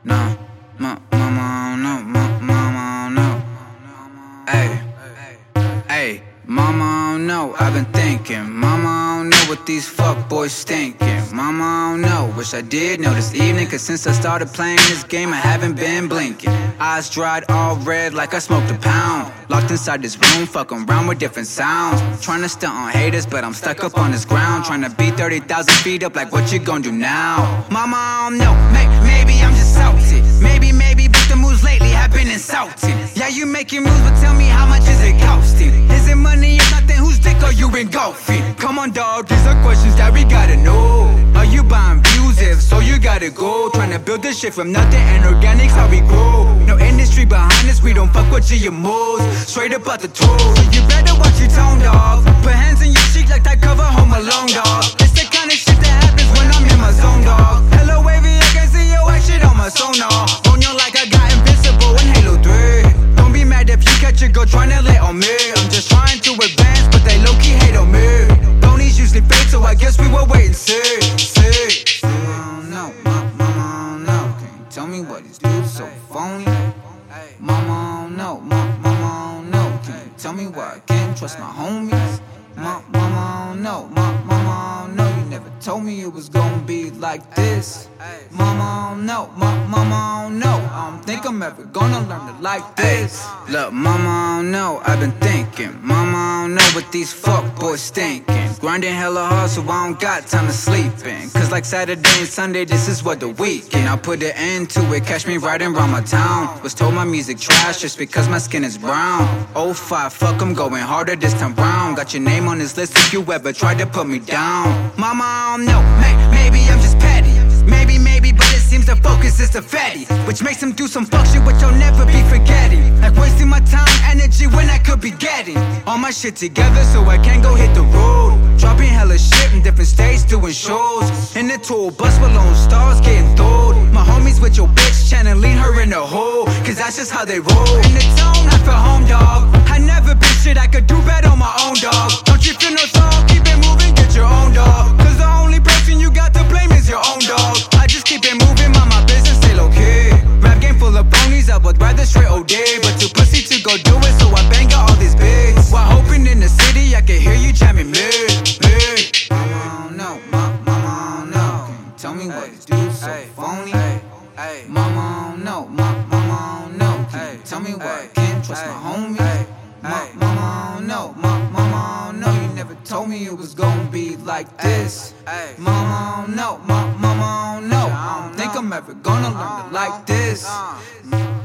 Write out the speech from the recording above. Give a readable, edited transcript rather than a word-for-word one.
No, mama, no, mama, no. Hey, mama, no. I've been thinking, mama, I don't know what these fuckboys thinking. Mama, I don't know. Wish I did know this evening, cause since I started playing this game, I haven't been blinking. Eyes dried, all red, like I smoked a pound. Locked inside this room, fucking around with different sounds. Trying to stunt on haters, but I'm stuck up on this ground. Trying to be 30,000 feet up, like what you gon' do now? Mama, I don't know. Maybe I'm just salty. Maybe, but the moves lately have been insulting. Yeah, you making moves, but tell me how much is it costing? Is it money or nothing? Whose dick are you engulfing? Come on, dog, these are questions that we gotta know. Are you buying views? If so, you gotta go. Trying to build this shit from nothing, and organic's how we grow. No industry behind us, we don't fuck with your moves. Straight up out the toes, so you better watch your tone, dog. Put hands in your cheek like that cover Home Alone, dog. It's the kind of shit that happens when I'm in my zone, dog. Hello, wavy, I can see your white shit on my sonar. On you like I got invincible in Halo 3. Don't be mad if you catch a girl tryna lay on me. I'm just trying to advance, but they low-key hate on me. Ponies usually fade, so I guess we will wait and see. Mama, no. Can you tell me what these dudes so phony? Mama, no. Mama, no. Can you tell me why I can't trust my homies? Mama, no. Mama, no. You never told me it was gonna be like this. Mama, no. Mama, no. I don't think I'm ever gonna learn to like this. Look, mama, no. I've been thinking. Mama, I don't know what these fuckboys thinking. Grinding hella hard, so I don't got time to sleep in. Cause like Saturday and Sunday, this is what the weekend. I'll put an end to it, catch me riding around my town. Was told my music trash just because my skin is brown. 05, fuck, I'm going harder this time round. Got your name on this list if you ever tried to put me down. Mama, I don't know, maybe I'm just petty. Maybe, but it seems the focus is the fatty, which makes them do some fuck shit which I'll never be forgetting. Like wasting my time, energy when I could be getting all my shit together so I can go hit the road. Dropping hella shit in different states, doing shows. In the tour bus with lone stars getting throwed. My homies with your bitch, channeling her in the hole. Cause that's just how they roll. In the zone, I feel home, dog. I never been shit, I could do better on my own, dog. Don't you feel no song? Keep it moving, get your own, dog. Cause the only person you got to blame is your own, dog. I just keep it moving, mind my business, still okay. Rap game full of phonies, I would rather straight OD. But too pussy to go do it, so I bang out all these bigs. While hoping in the city, I can hear you jamming mid. Mama, no. Can you tell me what these dudes so phony? Mama, no. Can you tell me why I can't trust my homies? Mama, no. You never told me it was gonna be like this. Mama, no. I don't think I'm ever gonna learn to like this.